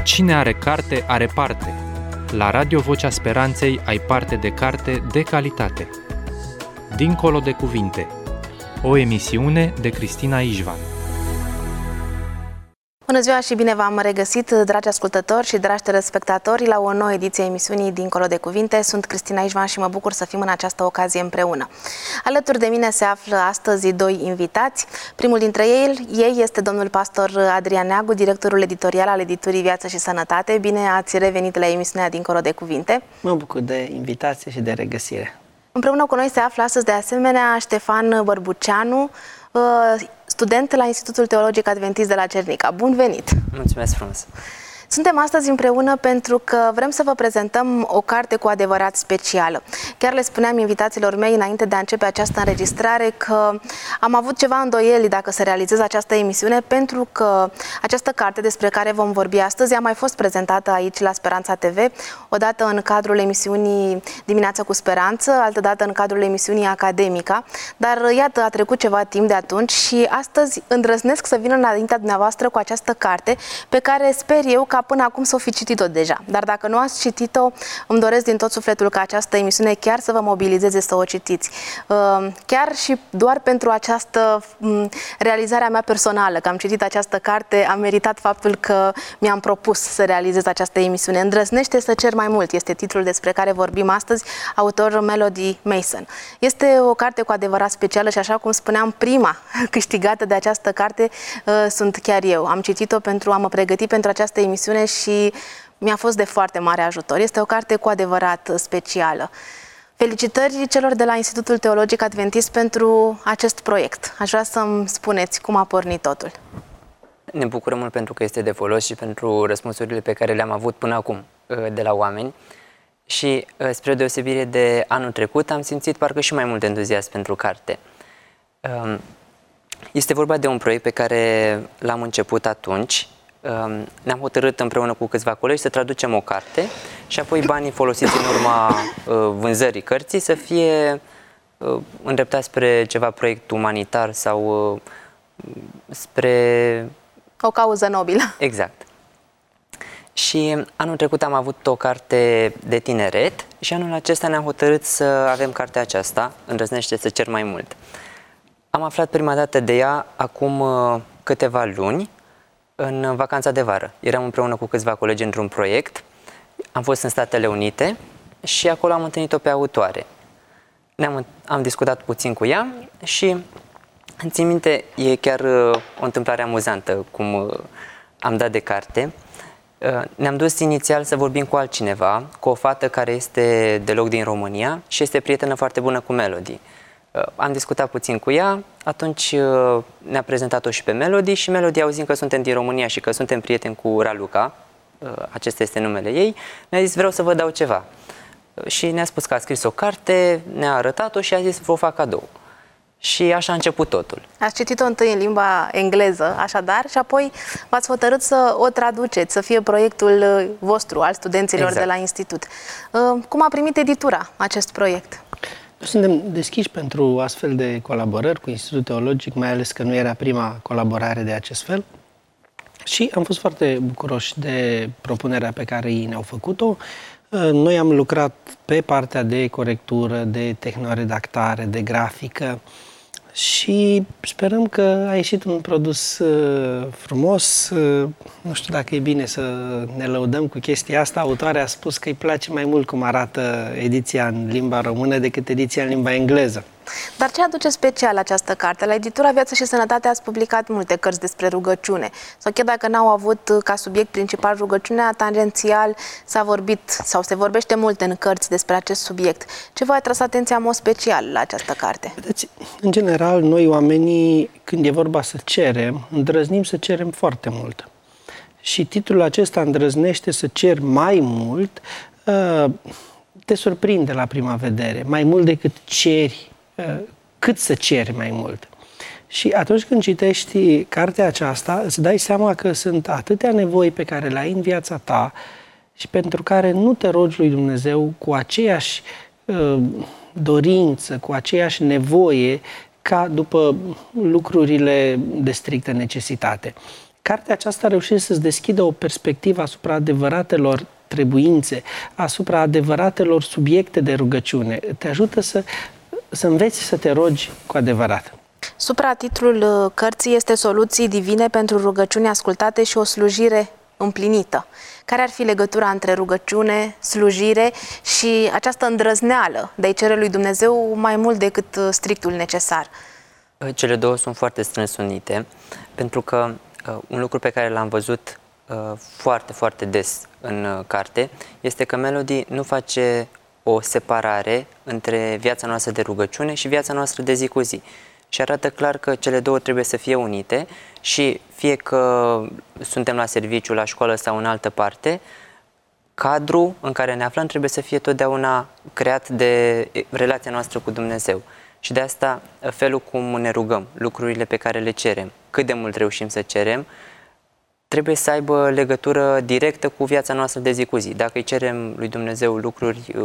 Cine are carte, are parte. La Radio Vocea Speranței ai parte de carte de calitate. Dincolo de cuvinte. O emisiune de Cristina Ișvan. Bună ziua și bine v-am regăsit, dragi ascultători și dragi telespectatori, la o nouă ediție a emisiunii Dincolo de Cuvinte. Sunt Cristina Ișvan și mă bucur să fim în această ocazie împreună. Alături de mine se află astăzi doi invitați. Primul dintre ei este domnul pastor Adrian Neagu, directorul editorial al editurii Viață și Sănătate. Bine ați revenit la emisiunea Dincolo de Cuvinte. Mă bucur de invitație și de regăsire. Împreună cu noi se află astăzi de asemenea Ștefan Bărbuceanu, student la Institutul Teologic Adventist de la Cernica. Bun venit! Mulțumesc frumos! Suntem astăzi împreună pentru că vrem să vă prezentăm o carte cu adevărat specială. Chiar le spuneam invitaților mei înainte de a începe această înregistrare că am avut ceva îndoieli dacă să realizez această emisiune, pentru că această carte despre care vom vorbi astăzi a mai fost prezentată aici la Speranța TV, odată în cadrul emisiunii Dimineața cu Speranță, altădată în cadrul emisiunii Academica, dar iată, a trecut ceva timp de atunci și astăzi îndrăznesc să vin înaintea dumneavoastră cu această carte pe care sper eu ca până acum să o fi citit-o deja. Dar dacă nu ați citit-o, îmi doresc din tot sufletul ca această emisiune chiar să vă mobilizeze să o citiți. Chiar și doar pentru această realizare a mea personală, că am citit această carte, am meritat faptul că mi-am propus să realizez această emisiune. Îndrăznește să cer mai mult, este titlul despre care vorbim astăzi, autor Melody Mason. Este o carte cu adevărat specială și, așa cum spuneam, prima câștigată de această carte sunt chiar eu. Am citit-o pentru a mă pregăti pentru această emisiune și mi-a fost de foarte mare ajutor. Este o carte cu adevărat specială. Felicitări celor de la Institutul Teologic Adventist pentru acest proiect. Aș vrea să-mi spuneți cum a pornit totul. Ne bucurăm mult pentru că este de folos și pentru răspunsurile pe care le-am avut până acum de la oameni. Și spre deosebire de anul trecut, am simțit parcă și mai mult entuziasm pentru carte. Este vorba de un proiect pe care l-am început atunci. Ne-am hotărât împreună cu câțiva colegi să traducem o carte și apoi banii folosiți în urma vânzării cărții să fie îndreptați spre ceva proiect umanitar sau spre o cauză nobilă. Exact. Și anul trecut am avut o carte de tineret și anul acesta ne-am hotărât să avem cartea aceasta, Îndrăznește să cer mai mult. Am aflat prima dată de ea acum câteva luni, în vacanța de vară. Eram împreună cu câțiva colegi într-un proiect, am fost în Statele Unite și acolo am întâlnit-o pe autoare. Am discutat puțin cu ea și îmi țin minte, e chiar o întâmplare amuzantă cum am dat de carte. Ne-am dus inițial să vorbim cu altcineva, cu o fată care este deloc din România și este prietenă foarte bună cu Melody. Am discutat puțin cu ea, atunci ne-a prezentat-o și pe Melody și Melody, auzind că suntem din România și că suntem prieteni cu Raluca, acesta este numele ei, ne-a zis vreau să vă dau ceva. Și ne-a spus că a scris o carte, ne-a arătat-o și a zis vă fac cadou. Și așa a început totul. Ați citit-o întâi în limba engleză, așadar, și apoi v-ați hotărât să o traduceți, să fie proiectul vostru, al studenților de la institut. Cum a primit editura acest proiect? Suntem deschiși pentru astfel de colaborări cu Institutul Teologic, mai ales că nu era prima colaborare de acest fel. Și am fost foarte bucuroși de propunerea pe care ei ne-au făcut-o. Noi am lucrat pe partea de corectură, de tehnoredactare, de grafică și sperăm că a ieșit un produs frumos. Nu știu dacă e bine să ne lăudăm cu chestia asta. Autoarea a spus că îi place mai mult cum arată ediția în limba română decât ediția în limba engleză. Dar ce aduce special această carte? La editura Viață și Sănătate ați publicat multe cărți despre rugăciune. Sau chiar dacă n-au avut ca subiect principal rugăciunea, tangențial s-a vorbit sau se vorbește mult în cărți despre acest subiect. Ce v-a atras atenția în mod special la această carte? Vedeți, în general, noi oamenii, când e vorba să cerem, îndrăznim să cerem foarte mult. Și titlul acesta, Îndrăznește să cer mai mult, te surprinde la prima vedere. Mai mult decât ceri, cât să ceri mai mult. Și atunci când citești cartea aceasta, îți dai seama că sunt atâtea nevoi pe care le ai în viața ta și pentru care nu te rogi lui Dumnezeu cu aceeași dorință, cu aceeași nevoie ca după lucrurile de strictă necesitate. cartea aceasta reușește să-ți deschidă o perspectivă asupra adevăratelor trebuințe, asupra adevăratelor subiecte de rugăciune. Te ajută să înveți să te rogi cu adevărat. Supratitlul cărții este Soluții divine pentru rugăciuni ascultate și o slujire împlinită. Care ar fi legătura între rugăciune, slujire și această îndrăzneală de a-i cere lui Dumnezeu mai mult decât strictul necesar? Cele două sunt foarte strâns unite, pentru că un lucru pe care l-am văzut foarte, foarte des în carte este că Melody nu face o separare între viața noastră de rugăciune și viața noastră de zi cu zi. Și arată clar că cele două trebuie să fie unite și fie că suntem la serviciu, la școală sau în altă parte, cadrul în care ne aflăm trebuie să fie totdeauna creat de relația noastră cu Dumnezeu. Și de asta felul cum ne rugăm, lucrurile pe care le cerem, cât de mult reușim să cerem, trebuie să aibă legătură directă cu viața noastră de zi cu zi. Dacă îi cerem lui Dumnezeu lucruri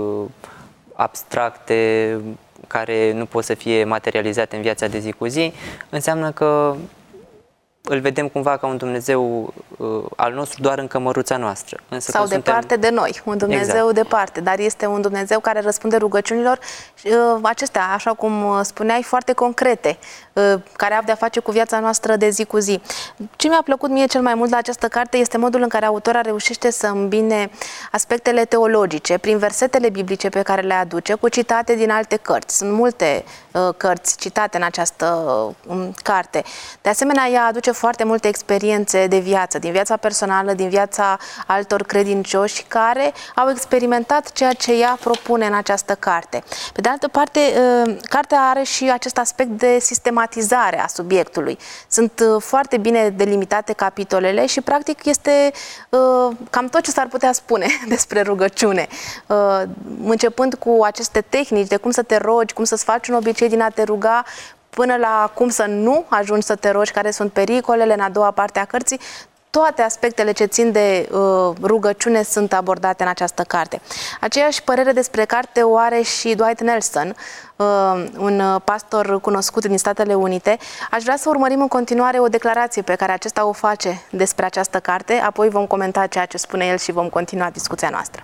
abstracte, care nu pot să fie materializate în viața de zi cu zi, înseamnă că îl vedem cumva ca un Dumnezeu al nostru doar în cămăruța noastră. Însă sau departe de noi, un Dumnezeu departe, dar este un Dumnezeu care răspunde rugăciunilor acestea, așa cum spuneai, foarte concrete, care au de-a face cu viața noastră de zi cu zi. Ce mi-a plăcut mie cel mai mult la această carte este modul în care autora reușește să îmbine aspectele teologice prin versetele biblice pe care le aduce cu citate din alte cărți. Sunt multe cărți citate în această carte. De asemenea, ea aduce foarte multe experiențe de viață, din viața personală, din viața altor credincioși care au experimentat ceea ce ea propune în această carte. Pe de altă parte, cartea are și acest aspect de sistematizare a subiectului. Sunt foarte bine delimitate capitolele și practic este cam tot ce s-ar putea spune despre rugăciune. Începând cu aceste tehnici de cum să te rogi, cum să-ți faci un obicei din a te ruga, până la cum să nu ajungi să te rogi, care sunt pericolele în a doua parte a cărții, toate aspectele ce țin de rugăciune sunt abordate în această carte. Aceeași părere despre carte o are și Dwight Nelson, un pastor cunoscut din Statele Unite. Aș vrea să urmărim în continuare o declarație pe care acesta o face despre această carte, apoi vom comenta ceea ce spune el și vom continua discuția noastră.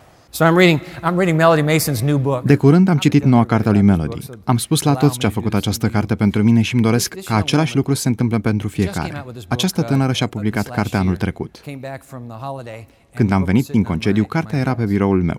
De curând am citit noua carte a lui Melody. Am spus la toți ce a făcut această carte pentru mine și îmi doresc ca același lucru să se întâmple pentru fiecare. Această tânără și-a publicat cartea anul trecut. Când am venit din concediu, cartea era pe biroul meu.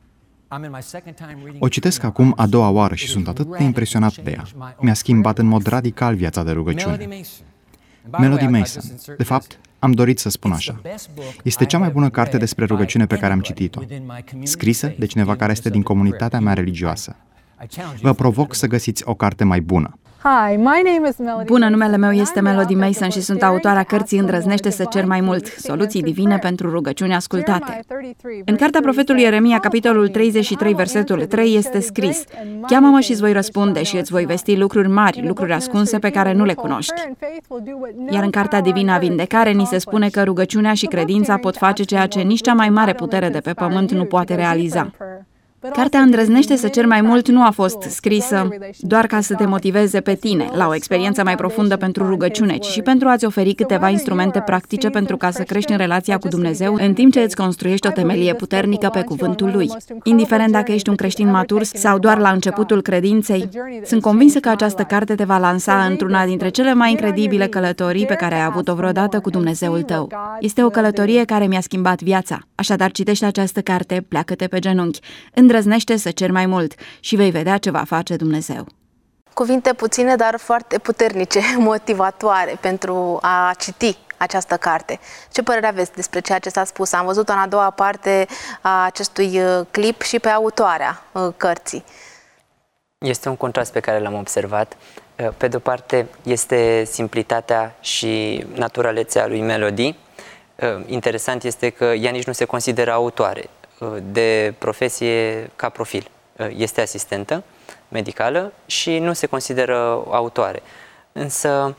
O citesc acum a doua oară și sunt atât de impresionat de ea. Mi-a schimbat în mod radical viața de rugăciune. Melody Mason. De fapt, am dorit să spun așa. Este cea mai bună carte despre rugăciune pe care am citit-o, scrisă de cineva care este din comunitatea mea religioasă. Vă provoc să găsiți o carte mai bună. Bună, numele meu este Melody Mason și sunt autoarea cărții Îndrăznește să cer mai mult, soluții divine pentru rugăciuni ascultate. În cartea profetului Ieremia, capitolul 33, versetul 3, este scris: Cheamă-mă și îți voi răspunde și îți voi vesti lucruri mari, lucruri ascunse pe care nu le cunoști. Iar în cartea divină a Vindecare ni se spune că rugăciunea și credința pot face ceea ce nici cea mai mare putere de pe pământ nu poate realiza. Cartea Îndrăznește să cer mai mult nu a fost scrisă doar ca să te motiveze pe tine la o experiență mai profundă pentru rugăciune, ci și pentru a-ți oferi câteva instrumente practice pentru ca să crești în relația cu Dumnezeu în timp ce îți construiești o temelie puternică pe cuvântul Lui. Indiferent dacă ești un creștin matur sau doar la începutul credinței, sunt convinsă că această carte te va lansa într-una dintre cele mai incredibile călătorii pe care ai avut-o vreodată cu Dumnezeul tău. Este o călătorie care mi-a schimbat viața. Așadar, citește această carte, pleacă-te pe genunchi, îndrăznește să ceri mai mult și vei vedea ce va face Dumnezeu. Cuvinte puține, dar foarte puternice, motivatoare pentru a citi această carte. Ce părere aveți despre ceea ce s-a spus? Am văzut în a doua parte a acestui clip și pe autoarea cărții. Este un contrast pe care l-am observat. Pe de-o parte este simplitatea și naturalețea lui Melody. Interesant este că ea nici nu se consideră autoare de profesie ca profil. Este asistentă medicală și nu se consideră autoare. Însă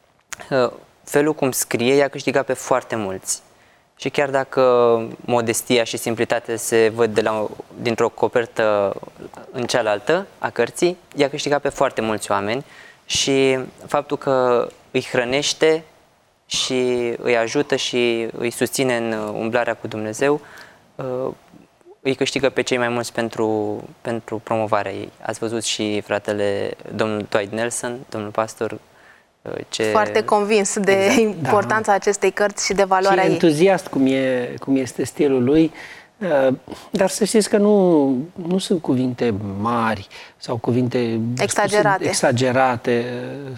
felul cum scrie i-a câștigat pe foarte mulți. Și chiar dacă modestia și simplitatea se văd dintr-o copertă în cealaltă a cărții, i-a câștigat pe foarte mulți oameni și faptul că îi hrănește și îi ajută și îi susține în umblarea cu Dumnezeu, îi câștigă pe cei mai mulți pentru promovarea ei. Ați văzut și fratele, domnul Dwight Nelson, domnul pastor, foarte convins de importanța acestei cărți și de valoarea ei. Entuziast cum este stilul lui, dar să știți că nu sunt cuvinte mari sau cuvinte exagerate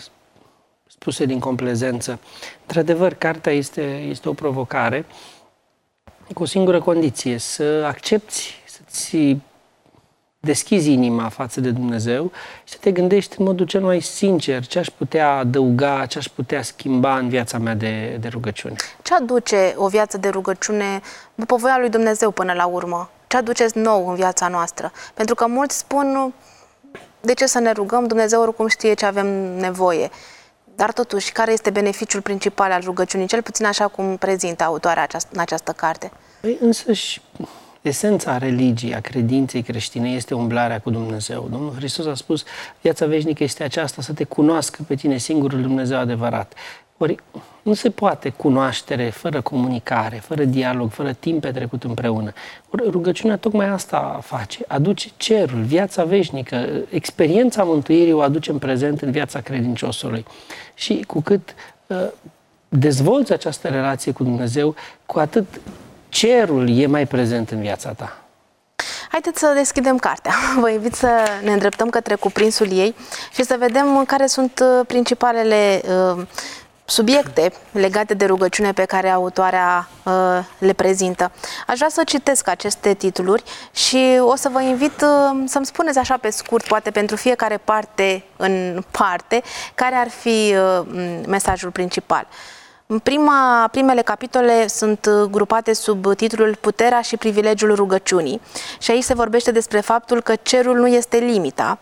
spuse din complezență. Într-adevăr, cartea este o provocare cu o singură condiție, să accepti, să-ți deschizi inima față de Dumnezeu și să te gândești în modul cel mai sincer ce aș putea adăuga, ce aș putea schimba în viața mea de rugăciune. Ce aduce o viață de rugăciune după voia lui Dumnezeu până la urmă? Ce aduceți nou în viața noastră? Pentru că mulți spun, de ce să ne rugăm? Dumnezeu oricum știe ce avem nevoie. Dar totuși, care este beneficiul principal al rugăciunii? Cel puțin așa cum prezintă autoarea în această carte. Păi însăși, esența religiei, a credinței creștine este umblarea cu Dumnezeu. Domnul Hristos a spus, viața veșnică este aceasta, să te cunoască pe tine singurul Dumnezeu adevărat. Ori nu se poate cunoaștere fără comunicare, fără dialog, fără timp petrecut împreună. Ori rugăciunea tocmai asta face, aduce cerul, viața veșnică, experiența mântuirii o aduce în prezent în viața credinciosului. Și cu cât dezvolți această relație cu Dumnezeu, cu atât cerul e mai prezent în viața ta. Haideți să deschidem cartea. Vă invit să ne îndreptăm către cuprinsul ei și să vedem care sunt principalele subiecte legate de rugăciune pe care autoarea le prezintă. Aș vrea să citesc aceste titluri și o să vă invit să-mi spuneți așa pe scurt, poate pentru fiecare parte în parte, care ar fi mesajul principal. Primele capitole sunt grupate sub titlul Puterea și privilegiul rugăciunii și aici se vorbește despre faptul că cerul nu este limita.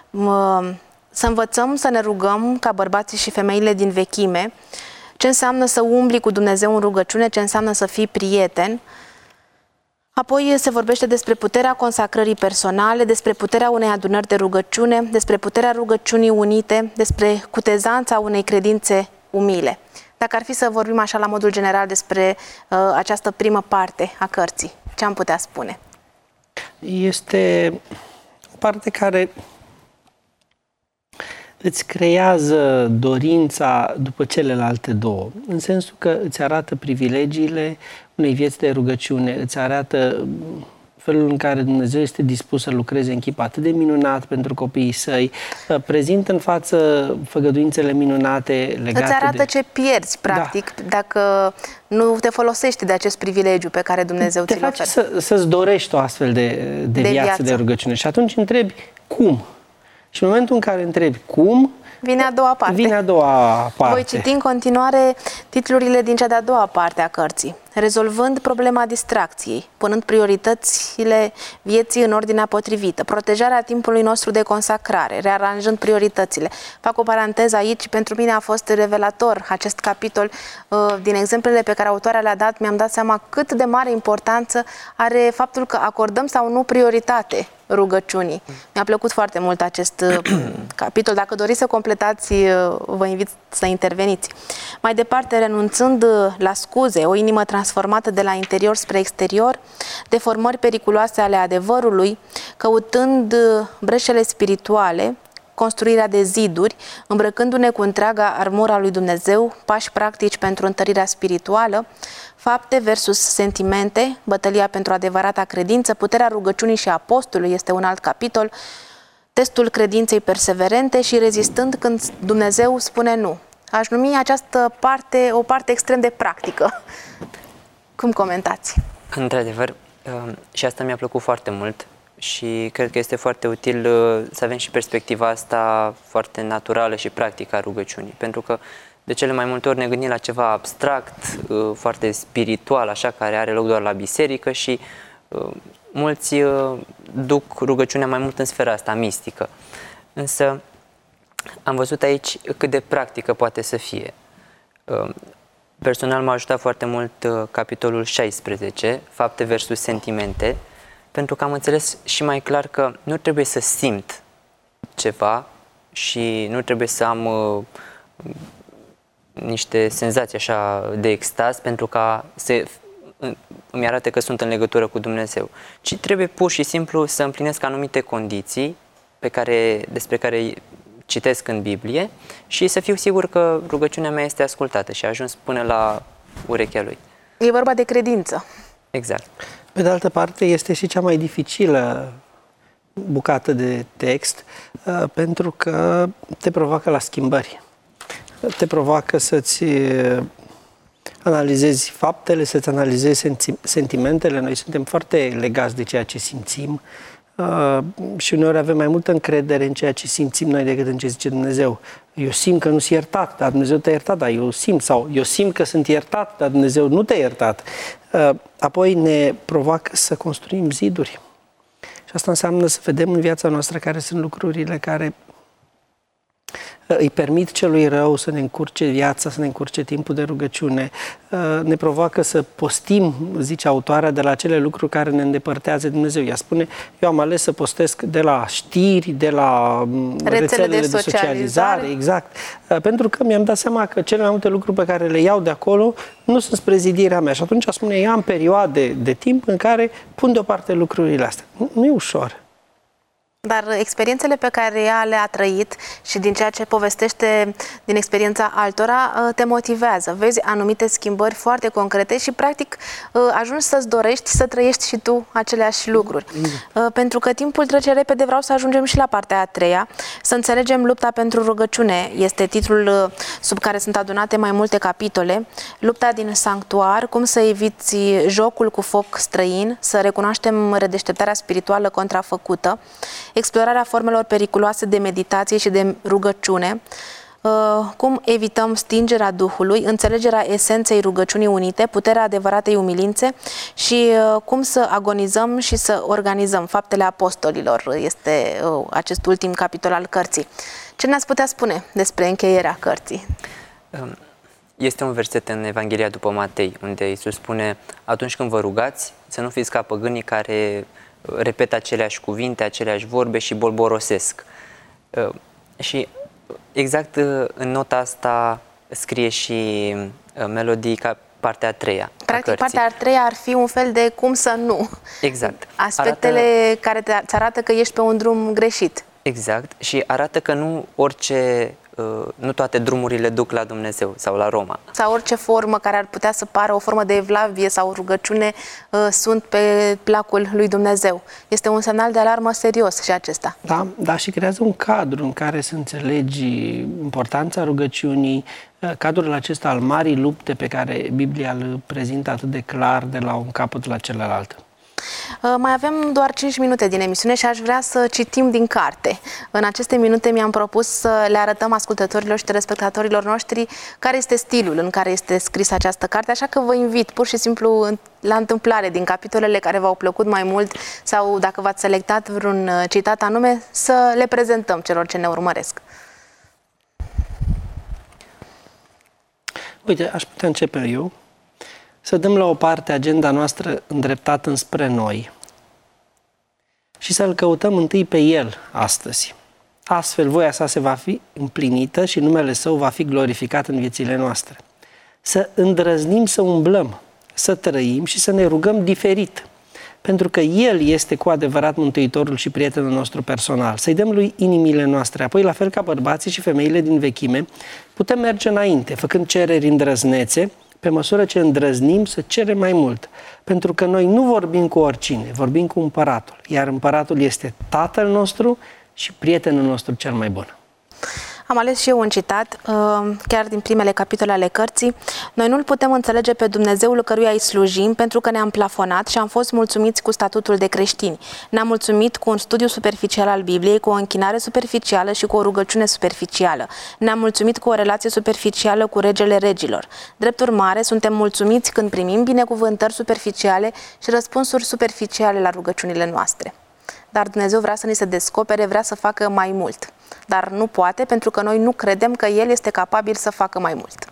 Să învățăm să ne rugăm ca bărbații și femeile din vechime, ce înseamnă să umbli cu Dumnezeu în rugăciune, ce înseamnă să fii prieten. Apoi se vorbește despre puterea consacrării personale, despre puterea unei adunări de rugăciune, despre puterea rugăciunii unite, despre cutezanța unei credințe umile. Dacă ar fi să vorbim așa la modul general despre această primă parte a cărții, ce am putea spune? Este o parte care îți creează dorința după celelalte două, în sensul că îți arată privilegiile unei vieți de rugăciune, îți arată felul în care Dumnezeu este dispus să lucreze în chip atât de minunat pentru copiii săi, prezintă în față făgăduințele minunate legate îți arată ce pierzi, practic, dacă nu te folosești de acest privilegiu pe care Dumnezeu ți-l oferă. Te face să-ți dorești o astfel de viață de rugăciune și atunci întrebi cum. Și în momentul în care întrebi cum, vine a doua parte. Vine a doua parte. Voi citi în continuare titlurile din cea de-a doua parte a cărții. Rezolvând problema distracției, punând prioritățile vieții în ordinea potrivită, protejarea timpului nostru de consacrare, rearanjând prioritățile. Fac o paranteză aici, pentru mine a fost revelator acest capitol. Din exemplele pe care autoarea le-a dat, mi-am dat seama cât de mare importanță are faptul că acordăm sau nu prioritate rugăciunii. Mi-a plăcut foarte mult acest capitol. Dacă doriți să completați, vă invit să interveniți. Mai departe, renunțând la scuze, o inimă transformată de la interior spre exterior, deformări periculoase ale adevărului, căutând breșele spirituale, construirea de ziduri, îmbrăcându-ne cu întreaga armura lui Dumnezeu, pași practici pentru întărirea spirituală, fapte versus sentimente, bătălia pentru adevărata credință, puterea rugăciunii și apostolului este un alt capitol, testul credinței perseverente și rezistând când Dumnezeu spune nu. Aș numi această parte o parte extrem de practică. Cum comentați? Într-adevăr, și asta mi-a plăcut foarte mult și cred că este foarte util să avem și perspectiva asta foarte naturală și practică a rugăciunii, pentru că de cele mai multe ori ne gândim la ceva abstract, foarte spiritual, așa, care are loc doar la biserică și mulți duc rugăciunea mai mult în sfera asta mistică. Însă am văzut aici cât de practică poate să fie. Personal m-a ajutat foarte mult capitolul 16, fapte versus sentimente, pentru că am înțeles și mai clar că nu trebuie să simt ceva și nu trebuie să am niște senzații așa de extaz pentru ca îmi arate că sunt în legătură cu Dumnezeu, ci trebuie pur și simplu să împlinesc anumite condiții despre care citesc în Biblie și să fiu sigur că rugăciunea mea este ascultată și a ajuns până la urechea Lui. E vorba de credință. Exact. Pe de altă parte, este și cea mai dificilă bucată de text, pentru că te provoacă la schimbări. Te provoacă să-ți analizezi faptele, să-ți analizezi sentimentele. Noi suntem foarte legați de ceea ce simțim și uneori avem mai multă încredere în ceea ce simțim noi decât în ce zice Dumnezeu. Eu simt că nu sunt iertat, dar Dumnezeu te-a iertat, dar eu simt. Sau eu simt că sunt iertat, dar Dumnezeu nu te-a iertat. Apoi ne provoacă să construim ziduri. Și asta înseamnă să vedem în viața noastră care sunt lucrurile care îi permit celui rău să ne încurce viața, să ne încurce timpul de rugăciune, ne provoacă să postim, zice autoarea, de la acele lucruri care ne îndepărtează de Dumnezeu. Ea spune, eu am ales să postesc de la știri, de la rețelele de socializare, exact, pentru că mi-am dat seama că cele mai multe lucruri pe care le iau de acolo nu sunt spre zidirea mea. Și atunci spune, eu am perioade de timp în care pun deoparte lucrurile astea. Nu e ușor. Dar experiențele pe care ea le-a trăit și din ceea ce povestește din experiența altora te motivează. Vezi anumite schimbări foarte concrete și practic ajungi să-ți dorești să trăiești și tu aceleași lucruri. Pentru că timpul trece repede, vreau să ajungem și la partea a treia, să înțelegem lupta pentru rugăciune. Este titlul sub care sunt adunate mai multe capitole. Lupta din sanctuar, cum să eviți jocul cu foc străin, să recunoaștem redeșteptarea spirituală contrafăcută, explorarea formelor periculoase de meditație și de rugăciune, cum evităm stingerea Duhului, înțelegerea esenței rugăciunii unite, puterea adevăratei umilințe și cum să agonizăm și să organizăm faptele apostolilor. Este acest ultim capitol al cărții. Ce ne-ați putea spune despre încheierea cărții? Este un verset în Evanghelia după Matei, unde Iisus spune, atunci când vă rugați, să nu fiți ca păgânii care repetă aceleași cuvinte, aceleași vorbe și bolborosesc. Și exact în nota asta scrie și Melody ca partea a treia. Practic, partea a treia ar fi un fel de cum să nu. Exact. Aspectele care îți arată că ești pe un drum greșit. Exact. Și arată că nu toate drumurile duc la Dumnezeu sau la Roma. Sau orice formă care ar putea să pară o formă de evlavie sau rugăciune sunt pe placul lui Dumnezeu. Este un semnal de alarmă serios și acesta. Da, și creează un cadru în care să înțelegi importanța rugăciunii, cadrul acesta al marii lupte pe care Biblia îl prezintă atât de clar de la un capăt la celălalt. Mai avem doar 5 minute din emisiune și aș vrea să citim din carte. În aceste minute mi-am propus să le arătăm ascultătorilor și telespectatorilor noștri care este stilul în care este scrisă această carte, așa că vă invit pur și simplu la întâmplare din capitolele care v-au plăcut mai mult sau dacă v-ați selectat vreun citat anume, să le prezentăm celor ce ne urmăresc. Uite, aș putea începe eu. Să dăm la o parte agenda noastră îndreptată înspre noi și să-L căutăm întâi pe El astăzi. Astfel, voia sa se va fi împlinită și numele Său va fi glorificat în viețile noastre. Să îndrăznim să umblăm, să trăim și să ne rugăm diferit, pentru că El este cu adevărat Mântuitorul și prietenul nostru personal. Să-i dăm Lui inimile noastre, apoi, la fel ca bărbații și femeile din vechime, putem merge înainte, făcând cereri îndrăznețe, pe măsură ce îndrăznim să cerem mai mult. Pentru că noi nu vorbim cu oricine, vorbim cu Împăratul. Iar Împăratul este Tatăl nostru și prietenul nostru cel mai bun. Am ales și eu un citat, chiar din primele capitole ale cărții. Noi nu-L putem înțelege pe Dumnezeul căruia îi slujim pentru că ne-am plafonat și am fost mulțumiți cu statutul de creștini. Ne-am mulțumit cu un studiu superficial al Bibliei, cu o închinare superficială și cu o rugăciune superficială. Ne-am mulțumit cu o relație superficială cu regele regilor. Drept urmare, suntem mulțumiți când primim binecuvântări superficiale și răspunsuri superficiale la rugăciunile noastre. Dar Dumnezeu vrea să ni se descopere, vrea să facă mai mult. Dar nu poate, pentru că noi nu credem că El este capabil să facă mai mult.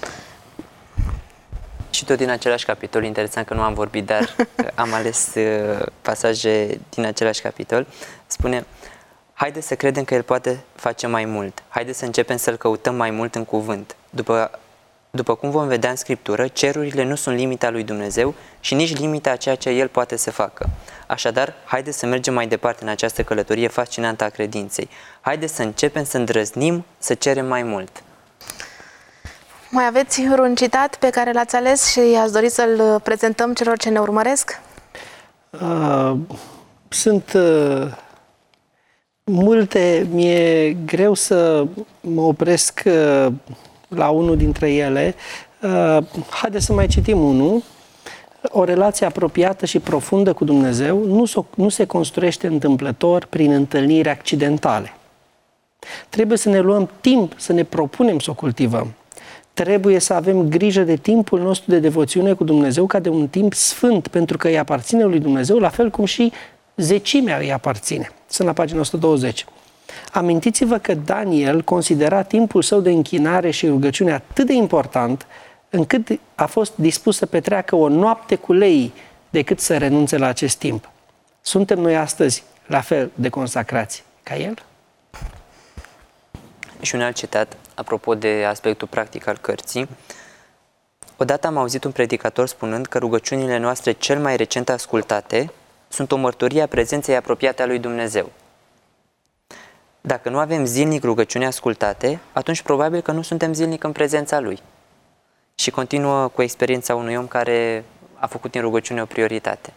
Și tot din același capitol, interesant că nu am vorbit, dar am ales pasaje din același capitol, spune: haideți să credem că El poate face mai mult. Haideți să începem să-L căutăm mai mult în cuvânt. După După cum vom vedea în Scriptură, cerurile nu sunt limita lui Dumnezeu și nici limita a ceea ce El poate să facă. Așadar, haideți să mergem mai departe în această călătorie fascinantă a credinței. Haideți să începem să îndrăznim, să cerem mai mult. Mai aveți un citat pe care l-ați ales și ați dori să-l prezentăm celor ce ne urmăresc? Sunt multe, mi-e greu să mă opresc la unul dintre ele. Haideți să mai citim unul. O relație apropiată și profundă cu Dumnezeu nu se construiește întâmplător prin întâlniri accidentale. Trebuie să ne luăm timp, să ne propunem să o cultivăm. Trebuie să avem grijă de timpul nostru de devoțiune cu Dumnezeu ca de un timp sfânt, pentru că îi aparține lui Dumnezeu, la fel cum și zecimea îi aparține. Sunt la pagina 120. Amintiți-vă că Daniel considera timpul său de închinare și rugăciune atât de important, încât a fost dispus să petreacă o noapte cu leii decât să renunțe la acest timp. Suntem noi astăzi la fel de consacrați ca el? Și un alt citat, apropo de aspectul practic al cărții. Odată am auzit un predicator spunând că rugăciunile noastre cel mai recent ascultate sunt o mărturie a prezenței apropiate a lui Dumnezeu. Dacă nu avem zilnic rugăciuni ascultate, atunci probabil că nu suntem zilnic în prezența Lui. Și continuă cu experiența unui om care a făcut din rugăciune o prioritate.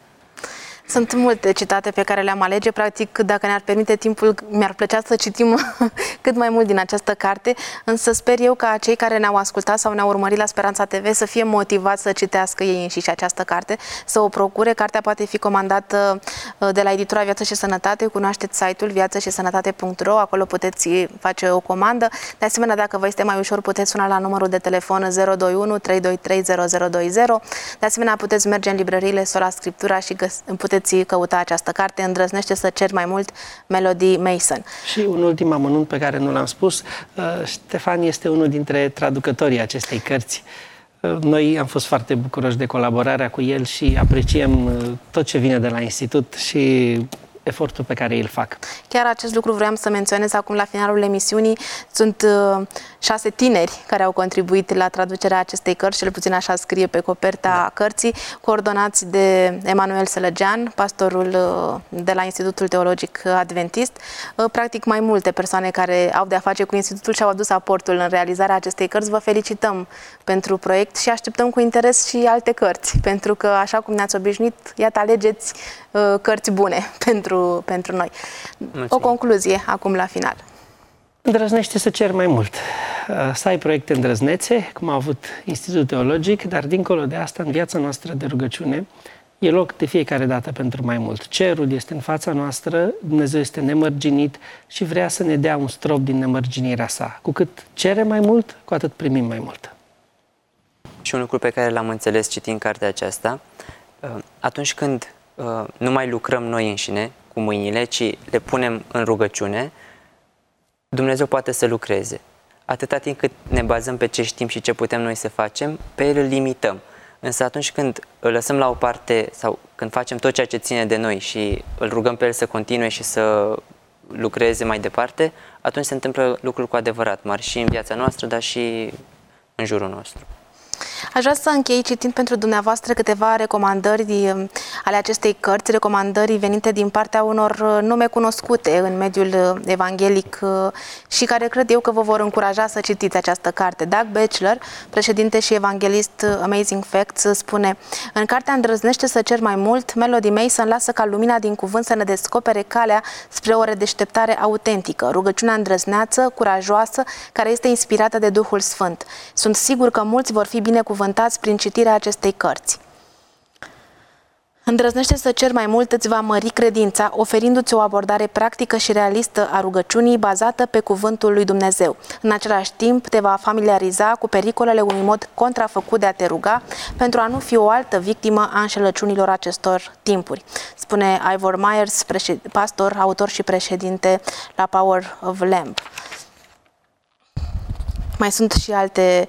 Sunt multe citate pe care le-am alege. Practic, dacă ne-ar permite timpul, mi-ar plăcea să citim cât mai mult din această carte, însă sper eu ca cei care ne-au ascultat sau ne-au urmărit la Speranța TV să fie motivați să citească ei înșiși această carte, să o procure. Cartea poate fi comandată de la editura Viață și Sănătate. Cunoașteți site-ul viațășisănătate.ro, acolo puteți face o comandă. De asemenea, dacă vă este mai ușor, puteți suna la numărul de telefon 021 323 0020. De asemenea, puteți merge în librăriile Sola Scriptura și puteți căuta această carte, Îndrăznește să ceri mai mult, Melody Mason. Și un ultim amănunt pe care nu l-am spus, Ștefan este unul dintre traducătorii acestei cărți. Noi am fost foarte bucuroși de colaborarea cu el și apreciem tot ce vine de la institut și efortul pe care îl fac. Chiar acest lucru vreau să menționez acum la finalul emisiunii. Sunt 6 tineri care au contribuit la traducerea acestei cărți, cel puțin așa scrie pe coperta cărții, coordonați de Emanuel Sălăgean, pastorul de la Institutul Teologic Adventist. Practic mai multe persoane care au de-a face cu Institutul și au adus aportul în realizarea acestei cărți. Vă felicităm pentru proiect și așteptăm cu interes și alte cărți, pentru că, așa cum ne-ați obișnuit, iată, alegeți cărți bune pentru noi. Mulțumim. O concluzie acum la final. Îndrăznește să ceri mai mult. Să ai proiecte îndrăznețe, cum a avut Institutul Teologic, dar dincolo de asta, în viața noastră de rugăciune, e loc de fiecare dată pentru mai mult. Cerul este în fața noastră, Dumnezeu este nemărginit și vrea să ne dea un strop din nemărginirea sa. Cu cât cerem mai mult, cu atât primim mai mult. Și un lucru pe care l-am înțeles citind cartea aceasta, atunci când nu mai lucrăm noi înșine cu mâinile, ci le punem în rugăciune, Dumnezeu poate să lucreze. Atâta timp cât ne bazăm pe ce știm și ce putem noi să facem, pe El îl limităm. Însă atunci când îl lăsăm la o parte sau când facem tot ceea ce ține de noi și îl rugăm pe El să continue și să lucreze mai departe, atunci se întâmplă lucruri cu adevărat mari și în viața noastră, dar și în jurul nostru. Aș vrea să închei citind pentru dumneavoastră câteva recomandări ale acestei cărți, recomandări venite din partea unor nume cunoscute în mediul evanghelic și care cred eu că vă vor încuraja să citiți această carte. Doug Batchelor, președinte și evanghelist Amazing Facts, spune: în cartea Îndrăznește să cer mai mult, Melody Mason lasă ca lumina din cuvânt să ne descopere calea spre o redeșteptare autentică, rugăciunea îndrăzneață, curajoasă, care este inspirată de Duhul Sfânt. Sunt sigur că mulți vor fi binecuvântați prin citirea acestei cărți. Îndrăznește să ceri mai mult îți va mări credința, oferindu-ți o abordare practică și realistă a rugăciunii bazată pe cuvântul lui Dumnezeu. În același timp, te va familiariza cu pericolele unui mod contrafăcut de a te ruga pentru a nu fi o altă victimă a înșelăciunilor acestor timpuri. Spune Ivor Myers, pastor, autor și președinte la Power of Lamb. Mai sunt și alte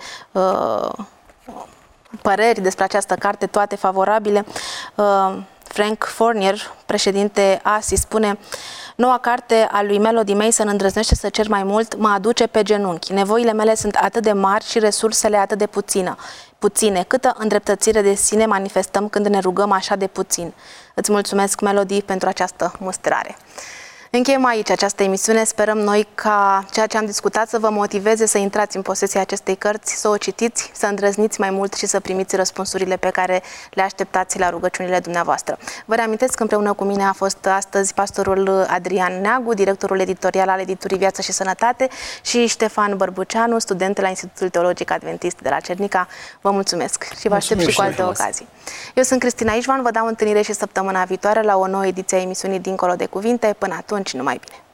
păreri despre această carte, toate favorabile. Frank Fournier, președinte ASI, spune: Noua carte a lui Melody Mason, Îndrăznește să cer mai mult, mă aduce pe genunchi. Nevoile mele sunt atât de mari și resursele atât de puține. Câtă îndreptățire de sine manifestăm când ne rugăm așa de puțin. Îți mulțumesc, Melody, pentru această mustrare. Încheiem aici această emisiune. Sperăm noi ca ceea ce am discutat să vă motiveze să intrați în posesia acestei cărți, să o citiți, să îndrăzniți mai mult și să primiți răspunsurile pe care le așteptați la rugăciunile dumneavoastră. Vă reamintesc că împreună cu mine a fost astăzi pastorul Adrian Neagu, directorul editorial al editurii Viață și Sănătate, și Ștefan Bărbuceanu, student la Institutul Teologic Adventist de la Cernica. Vă mulțumesc și vă aștept și cu alte ocazii. Eu sunt Cristina Ișvan, vă dau întâlnire și săptămâna viitoare la o nouă ediție a emisiunii Dincolo de Cuvinte. Până atunci, numai bine!